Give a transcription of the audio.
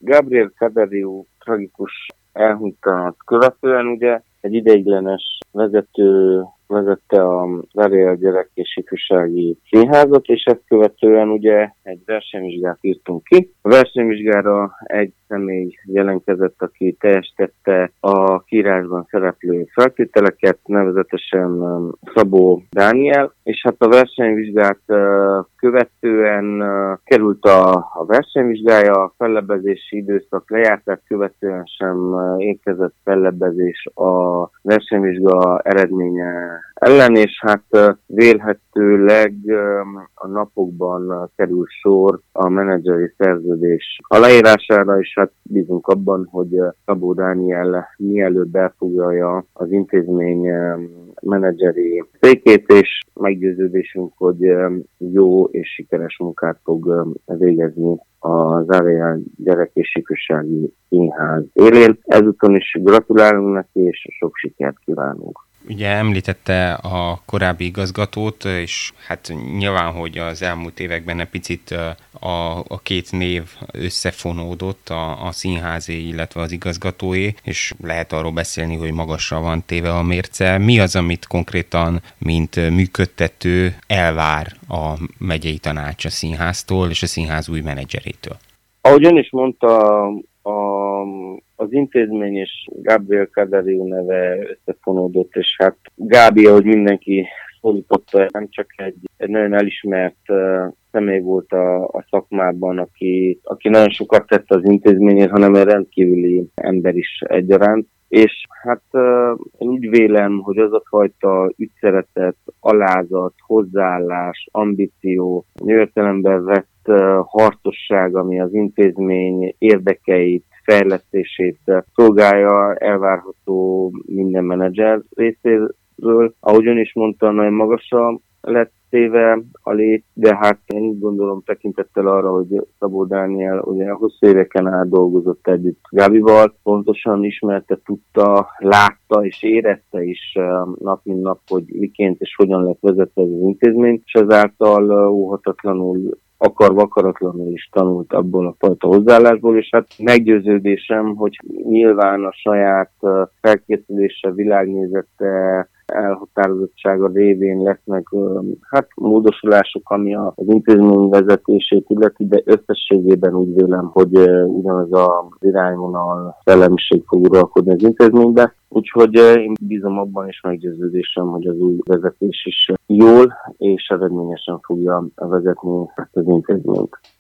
Gabriel Cadariu tragikus elhunytat követően ugye egy ideiglenes vezető vezette az Ariel Gyerek- és Ifjúsági Színházat, és ezt követően ugye egy versenyvizsgát írtunk ki. A versenyvizsgára egy személy jelentkezett, aki teljesítette a kiírásban szereplő feltételeket, nevezetesen Szabó Dániel, és hát a versenyvizsgát követően került a versenyvizsgája, a fellebbezési időszak lejártát követően sem érkezett fellebbezés a versenyvizsga eredménye ellen, és hát vélhetőleg a napokban kerül sor a menedzseri szerződés aláírására, és hát bízunk abban, hogy Szabó Dániel mielőbb elfoglalja az intézmény menedzseri székét, és meggyőződésünk, hogy jó és sikeres munkát fog végezni az Ariel Gyerek- és Ifjúsági Színház élén. Ezúton is gratulálunk neki, és sok sikert kívánunk. Ugye említette a korábbi igazgatót, és hát nyilván, hogy az elmúlt években egy picit a két név összefonódott, a színházé, illetve az igazgatóé, és lehet arról beszélni, hogy magasra van téve a mérce. Mi az, amit konkrétan, mint működtető elvár a megyei tanács a színháztól és a színház új menedzserétől? Ahogy ön is mondta, az intézmény és Gabriel Cadariu neve összefonódott, és hát Gábi, ahogy mindenki szólította, nem csak egy nagyon elismert személy volt a szakmában, aki nagyon sokat tett az intézményért, hanem egy rendkívüli ember is egyaránt. És hát én úgy vélem, hogy az a fajta ügyszeretet, alázat, hozzáállás, ambíció, értelemben vett harcosság, ami az intézmény érdekeit, fejlesztését szolgálja, elvárható minden menedzser részéről. Ahogy ön is mondta, nagyon magasra lett téve a lét, de hát én úgy gondolom tekintettel arra, hogy Szabó Dániel ugye hosszú éveken át dolgozott együtt Gábival, pontosan ismerte, tudta, látta és érezte is nap mint nap, hogy miként és hogyan lett vezetve az intézmény, és ezáltal óhatatlanul akarva, akaratlanul is tanult abból a fajta hozzáállásból, és hát meggyőződésem, hogy nyilván a saját felkészülése, világnézete, elhatározottsága révén lesznek módosulások, ami az intézmény vezetését illeti, de összességében úgy vélem, hogy ugyanaz az irányvonal, szellemiség fog uralkodni az intézményben. Úgyhogy én bízom abban és meggyőződésem, hogy az új vezetés is jól és eredményesen fogja vezetni ezt az intézményt.